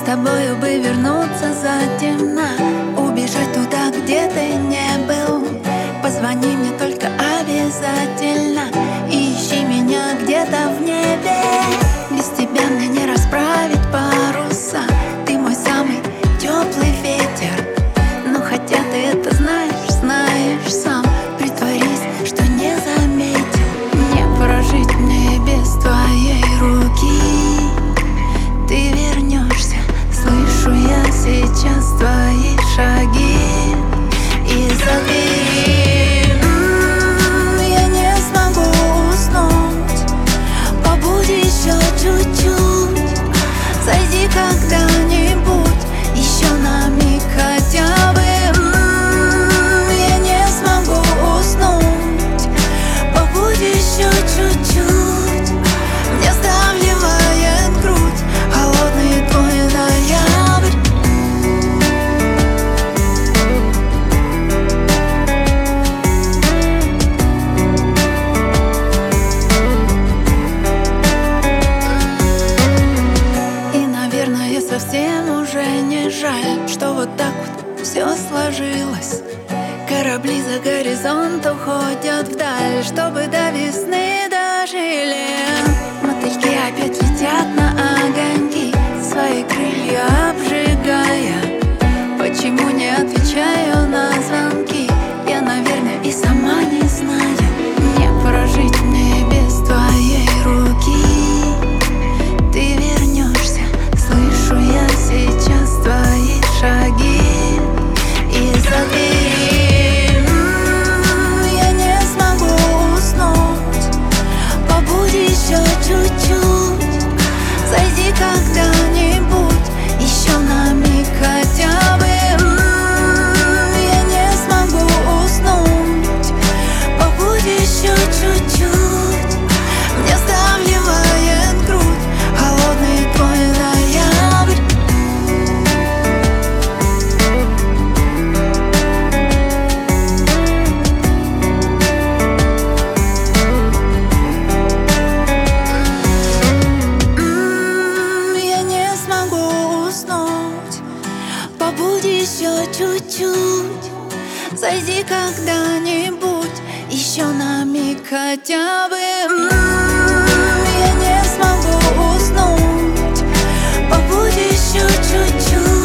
тобою бы вернуться затемно, убежать туда, где ты не был. Позвони мне только обязательно и ищи меня где-то в небе. Без тебя мне не расправить паруса, ты мой самый теплый ветер. Но хотя ты это знаешь сам, притворись, что не заметил. Не прожить мне без твоей руки. Ты вернешься, слышу я сейчас твои шаги из-за двери. Я не смогу уснуть, побудь еще чуть-чуть. Зайди когда-нибудь, еще на миг хотя бы. Я не смогу уснуть, побудь еще чуть-чуть. Мне сдавливает грудь холодный твой ноябрь. И, наверное, совсем уже не жаль, что вот так вот все сложилось. Корабли за горизонт уходят вдаль, чтобы до весны дожили. Мотыльки опять летят на огоньки, свои крылья обжигая. Почему не отвечаю на звонки? Я, наверное, и сама не знаю. Не прожить мне без твоей руки. Ты вернешься, слышу я сейчас твои шаги из-за двери. Я не смогу уснуть, побудь еще чуть-чуть. Зайди когда-нибудь, еще на миг хотя бы. Я не смогу уснуть, побудь еще чуть-чуть. Мне сдавливает грудь холодный твой ноябрь. Я не смогу уснуть, побудь еще чуть-чуть. Зайди когда-нибудь, еще на миг хотя бы. Я не смогу уснуть, побудь еще чуть-чуть.